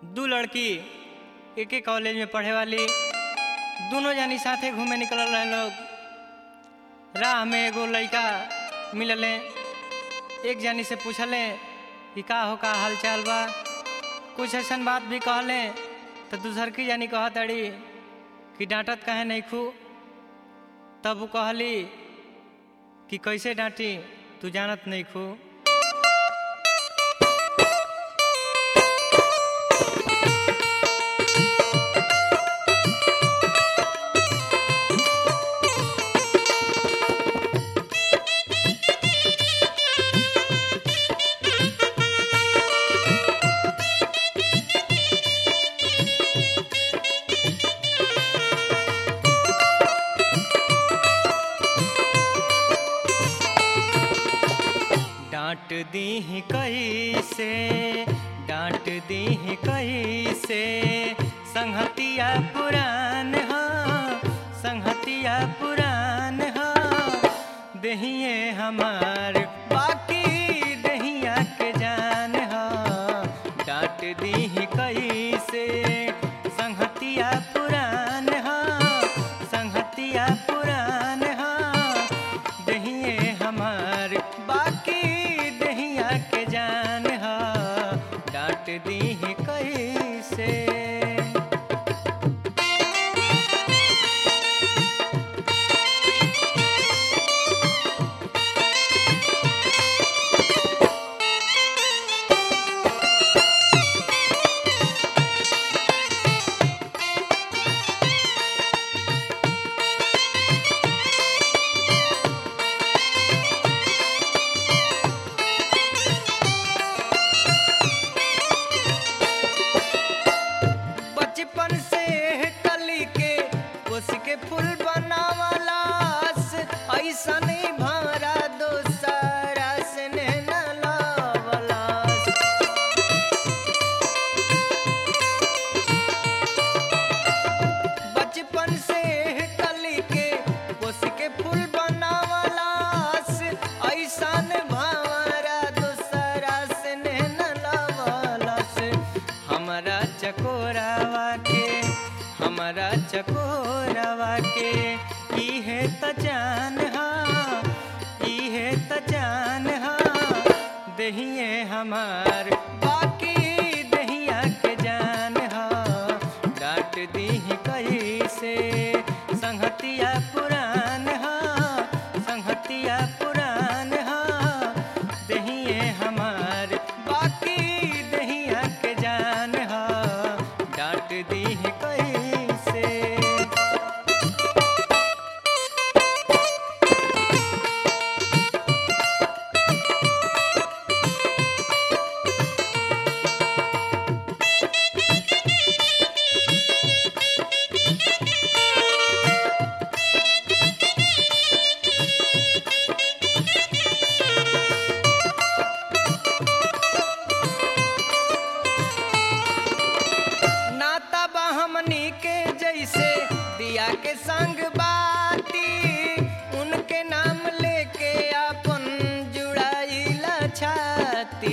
दू लड़की एक ही कॉलेज में पढ़े वाली दोनों जानी साथे घूमे निकल रहे लोग। राह में एगो लड़का मिलले, एक जानी से पूछले कि का हो का हाल चाल बा। कुछ ऐसन बात भी कहले तो दूसर की जानी कह तड़ी कि डांटत कहे नहीं खू। तब वो कहली कि कैसे डांटी तू जानत नहीं खू। डांट दी कैसे, डांट दी कैसे, संहतिया पुरान हो, संहतिया पुरान हो। दहिए हमार बाकी दहिया के जान हो। डांट दी कैसे, संहतिया पुरान हो, संहतिया पुरान हो। दहिए हमार बाकी दहिया के जान हो। डांट दी कैसे। बचपन से कली के उसके फूल बनावलास, ऐसा नहीं भरा दोसरा से न लावलास। बचपन से कली के उसके फूल बनावलास, ऐसा नहीं भरा दोसरा से न लावलास। हमारा चकोरावा के, हमारा चकोरावा के इहे त जान हा, इहे त जान हा। दहिए हमार बाकी दहिया के जान हा। डांट दी कैसे, संहतिया पुरान हा, संहतिया पुरान हा। दहिए हमार बाकी दहिया के जान हा। डांट दी कैसे। नाता बा हमनी के जैसे दिया के संग बाती, उनके नाम लेके अपन जुड़ाइला छाती।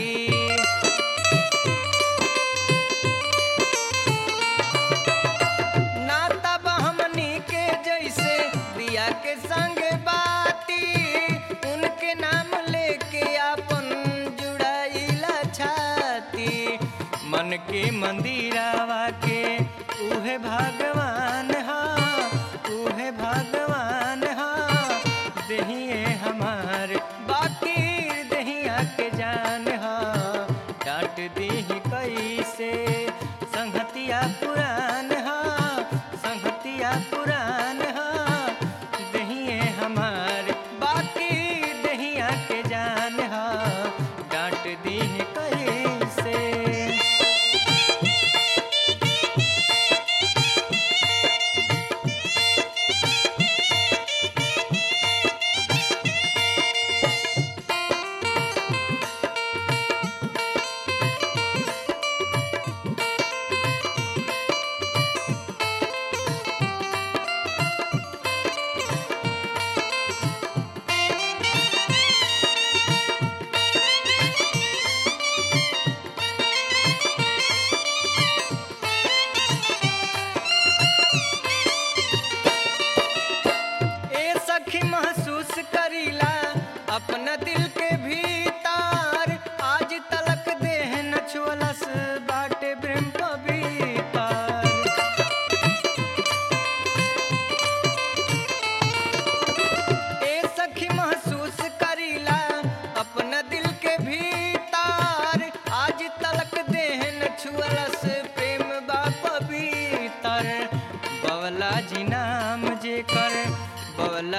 नाता बा हमनी के जैसे दिया के संग बाती, उनके नाम लेके अपन जुड़ाइला छाती। मन के मंदिरावा के उहे भगवान हा, उहे भगवान हा। दहिए हमार बाकी दहिया के जान हा। डांट दी कैसे, संहतिया पुरान हा, संहतिया पुरान हा। दहिए हमार बाकी दहिया के जान हा। डांट दी कैसे।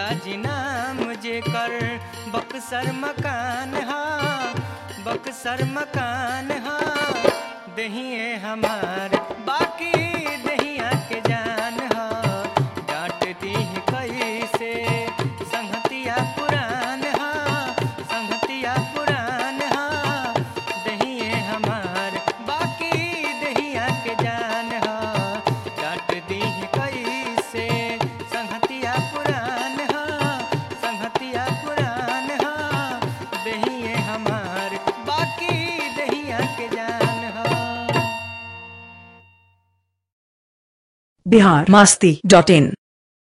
गाजी नाम जेकर बक्सर मकान हा, बक्सर मकान हा। दहिए हमार बाकी दहिया के जान हा, डांट दी कैसे संहतिया पुरान हा, संहतिया पुरान हा। दहिए हमार बाकी दहिया के जान हा, डांट दी कैसे संहतिया पुरान हा, संहतिया पुरान हा। दहिए हमार बाकी दहिया के जान हा। biharmasti.in